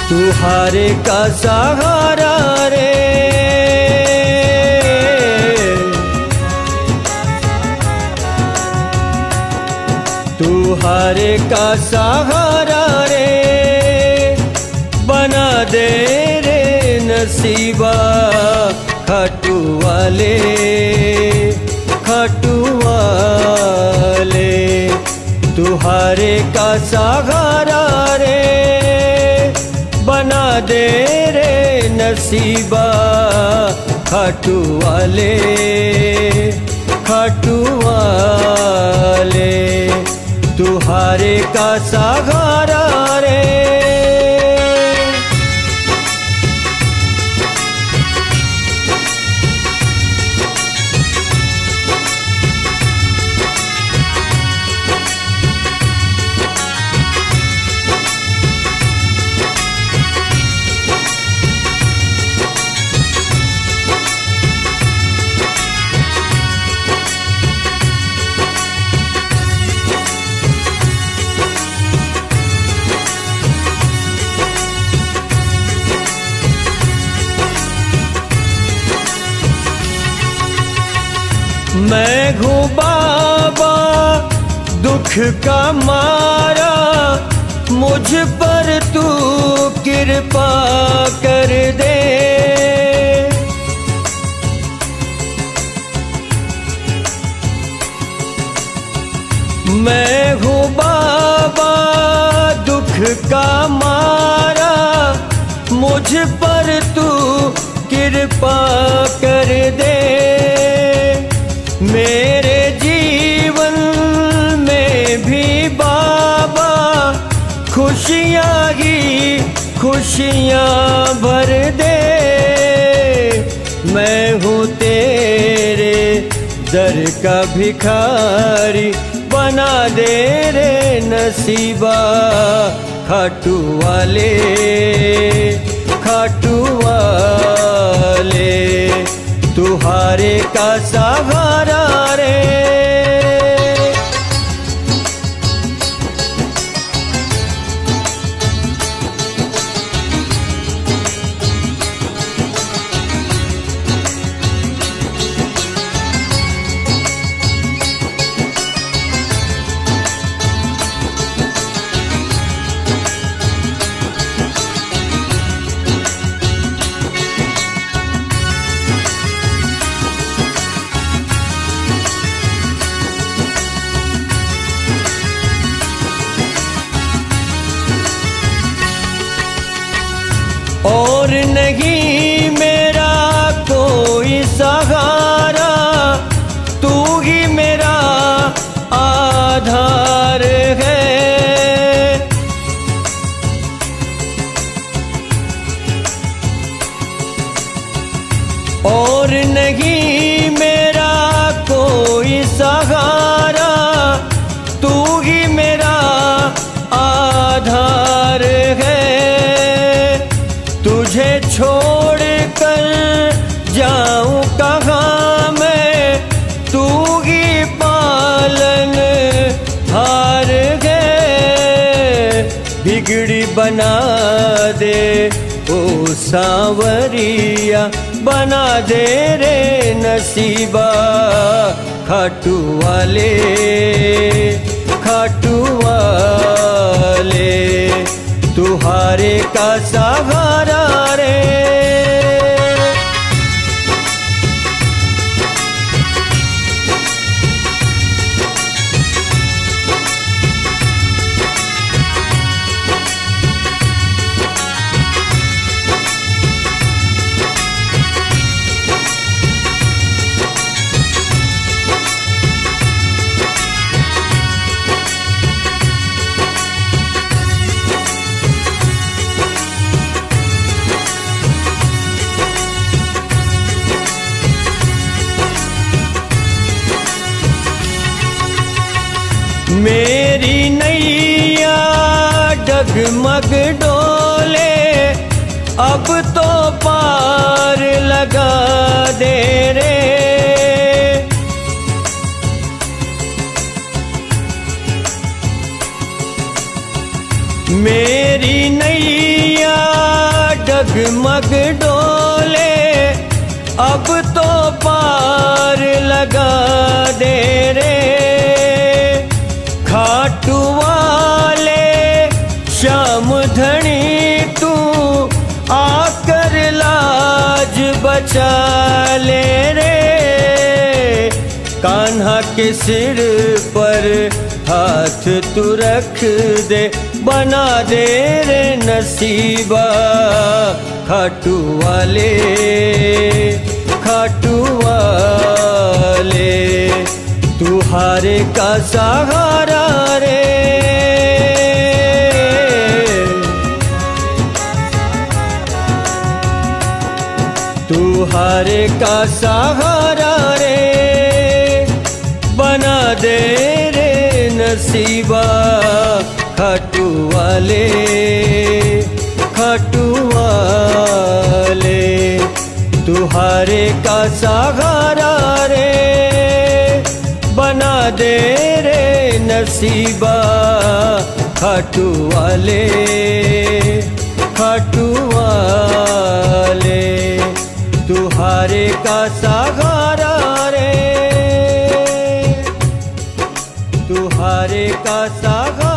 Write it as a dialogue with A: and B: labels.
A: तू हारे का सहारा रे, तू हारे का सहारा रे, बना दे रे नसीबा खाटू वाले, खाटू वाले। तू हारे का सहारा रे, बना दे रे नसीबा खाटू वाले, खाटू वाले। तू हारे का सहारा रे। मैं हूँ बाबा दुख का मारा, मुझ पर तू कृपा कर दे। मैं हूँ बाबा दुख का मारा, मुझ पर तू कृपा कर दे। मेरे जीवन में भी बाबा खुशियाँ ही खुशियाँ भर दे। मैं हूँ तेरे दर का भिखारी, बना दे रे नसीबा खाटू वाले, खाटू वाले। तू हारे का सहारा रे। और नहीं मेरा कोई सहारा, तू ही मेरा आधार है। और नहीं मेरा कोई सहारा, तू ही मेरा आधार है। तुझे छोड़ कर जाऊं कहाँ मैं, तू ही पालन हार गए। बिगड़ी बना दे ओ सांवरिया, बना दे रे नसीबा खाटू वाले, खाटू वाले। तू हारे का सहारा रे। मेरी नैया डगमग डोले, अब तो पार लगा दे रे। मेरी नैया डगमग डोले, अब तो पार लगा दे रे। खाटू वाले श्याम धनी तू आकर लाज बचा ले रे। कान्हा के सिर पर हाथ तू रख दे, बना दे रे नसीबा। खाटू वाले, खाटू वाले, तू हारे का सहारा रे। तू हारे का सहारा रे, बना दे रे नसीबा। खाटू वाले, खाटू वाले, तू हारे का सहारा रे, बना दे रे नसीबा। खाटू वाले, खाटू वाले, तू हारे का सहारा रे, तू हारे का सहारा।